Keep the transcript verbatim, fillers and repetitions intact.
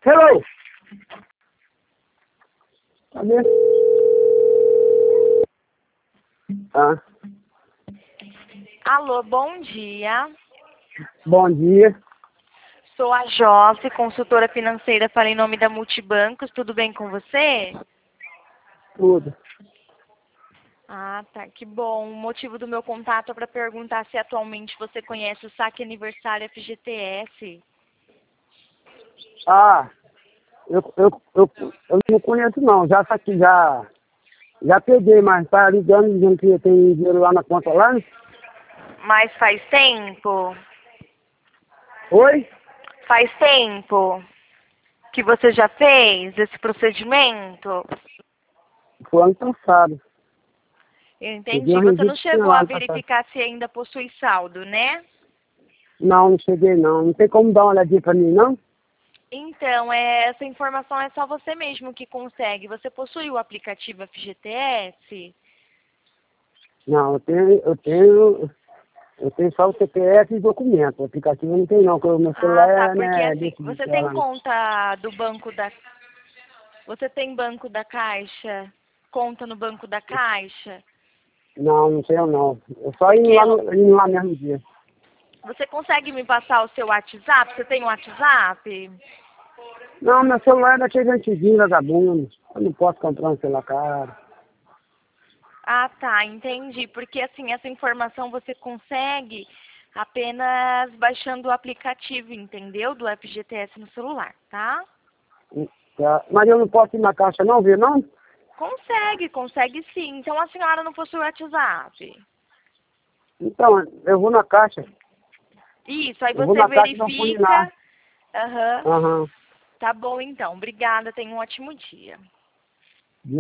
Hello! Cadê? Ah, Alô, bom dia. bom dia. Sou a Josi, consultora financeira, falo em nome da Multibancos. Tudo bem com você? Tudo. Ah, tá, que bom. O motivo do meu contato é para perguntar se atualmente você conhece o Saque Aniversário F G T S. Ah, eu, eu, eu, eu não conheço não. Já saquei, já, já peguei, mas tá ligando dizendo que tem dinheiro lá na conta lá. Né? Mas faz tempo? Oi? Faz tempo que você já fez esse procedimento? Foi ano passado. Eu Peguei entendi. um Você não registro chegou lá a ano passado. verificar se ainda possui saldo, né? Não, não cheguei não. Não tem como dar uma olhadinha pra mim, não? Então, é, essa informação é só você mesmo que consegue. Você possui o aplicativo F G T S? Não, eu tenho, eu tenho, eu tenho só o C P F e documento. O aplicativo eu não tenho não, porque o meu celular Ah, tá. é, Porque né, assim, desse você celular tem lá. Não, conta do banco da... Você tem banco da Caixa? Conta no banco da Caixa? não, não tenho não. Eu só indo Porque lá, no, indo lá mesmo dia. você consegue me passar o seu WhatsApp? Você tem um WhatsApp? Não, meu celular é daquele antiguinho, vagabundo. Eu não posso comprar um celular caro. Ah, tá. Entendi. Porque assim, essa informação você consegue apenas baixando o aplicativo, entendeu? Do F G T S no celular, tá? Tá? Mas eu não posso ir na caixa não, viu, não? Consegue, consegue sim. Então a senhora não possui WhatsApp. Então, eu vou na caixa. Isso, aí Eu vou você na caixa e dou um pulinho lá. verifica. Aham. Aham. Tá bom então. Obrigada, tenha um ótimo dia.